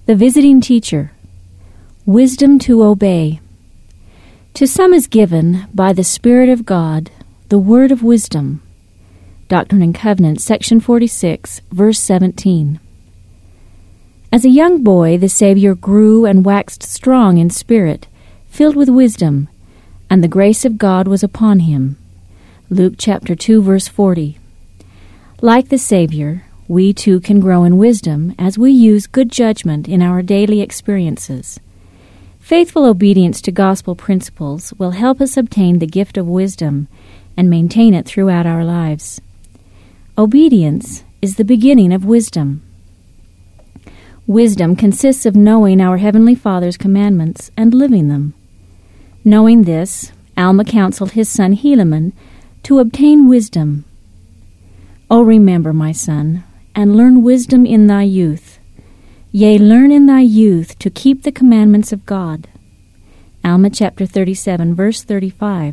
The visiting teacher. Wisdom to obey. To some is given, by the Spirit of God, the word of wisdom. Doctrine and Covenants, section 46, verse 17. As a young boy, the Savior grew and waxed strong in spirit, filled with wisdom, and the grace of God was upon him. Luke chapter 2, verse 40. Like the Savior, we too can grow in wisdom as we use good judgment in our daily experiences. Faithful obedience to gospel principles will help us obtain the gift of wisdom and maintain it throughout our lives. Obedience is the beginning of wisdom. Wisdom consists of knowing our Heavenly Father's commandments and living them. Knowing this, Alma counseled his son Helaman to obtain wisdom. O remember, my son, and learn wisdom in thy youth. Yea, learn in thy youth to keep the commandments of God. Alma chapter 37, verse 35.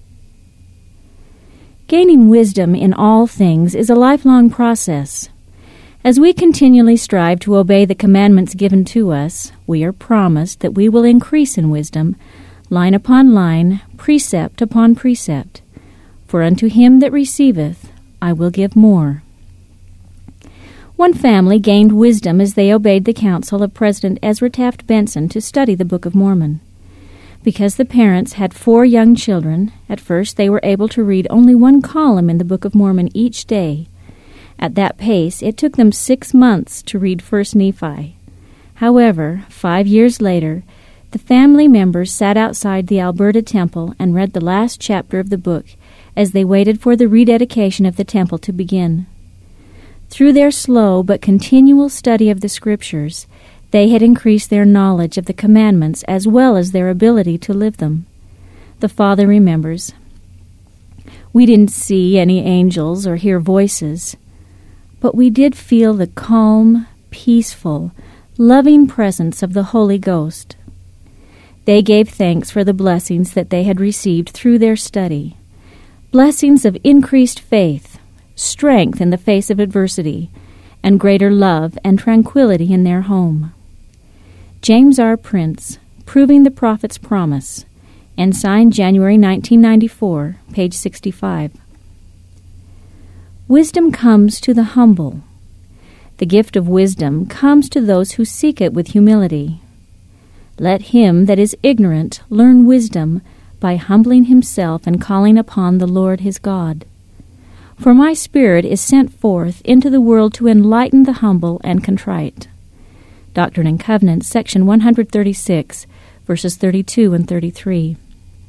Gaining wisdom in all things is a lifelong process. As we continually strive to obey the commandments given to us, we are promised that we will increase in wisdom, line upon line, precept upon precept. For unto him that receiveth, I will give more. One family gained wisdom as they obeyed the counsel of President Ezra Taft Benson to study the Book of Mormon. Because the parents had 4 young children, at first they were able to read only one column in the Book of Mormon each day. At that pace, it took them 6 months to read 1 Nephi. However, 5 years later, the family members sat outside the Alberta Temple and read the last chapter of the book as they waited for the rededication of the temple to begin. Through their slow but continual study of the Scriptures, they had increased their knowledge of the commandments as well as their ability to live them. The father remembers, "We didn't see any angels or hear voices, but we did feel the calm, peaceful, loving presence of the Holy Ghost." They gave thanks for the blessings that they had received through their study. Blessings of increased faith, strength in the face of adversity, and greater love and tranquility in their home. James R. Prince, Proving the Prophet's Promise, Ensign, January 1994, page 65. Wisdom comes to the humble. The gift of wisdom comes to those who seek it with humility. Let him that is ignorant learn wisdom by humbling himself and calling upon the Lord his God. For my Spirit is sent forth into the world to enlighten the humble and contrite. Doctrine and Covenants, section 136, verses 32 and 33.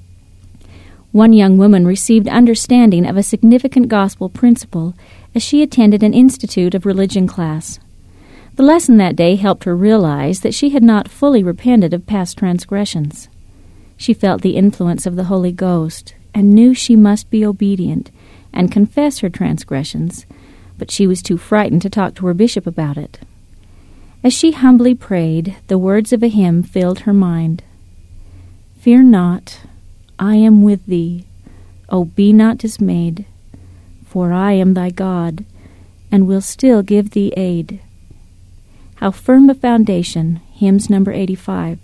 One young woman received understanding of a significant gospel principle as she attended an Institute of Religion class. The lesson that day helped her realize that she had not fully repented of past transgressions. She felt the influence of the Holy Ghost and knew she must be obedient and confess her transgressions, but she was too frightened to talk to her bishop about it. As she humbly prayed, the words of a hymn filled her mind. "Fear not, I am with thee. O be not dismayed, for I am thy God, and will still give thee aid." How firm a foundation, hymns number 85.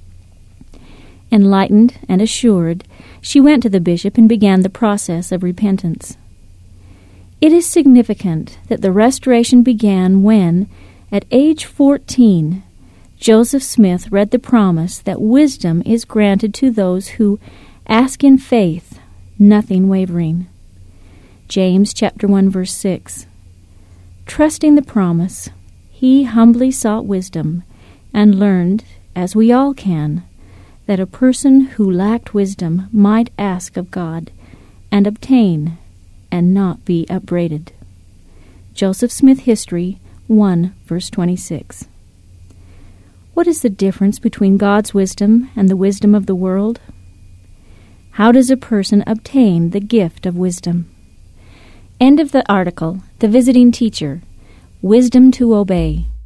Enlightened and assured, she went to the bishop and began the process of repentance. It is significant that the restoration began when, at age 14, Joseph Smith read the promise that wisdom is granted to those who ask in faith, nothing wavering. James chapter 1, verse 6. Trusting the promise, he humbly sought wisdom and learned, as we all can, that a person who lacked wisdom might ask of God and obtain and not be upbraided. Joseph Smith History 1, verse 26. What is the difference between God's wisdom and the wisdom of the world? How does a person obtain the gift of wisdom? End of the article, The Visiting Teacher, Wisdom to Obey.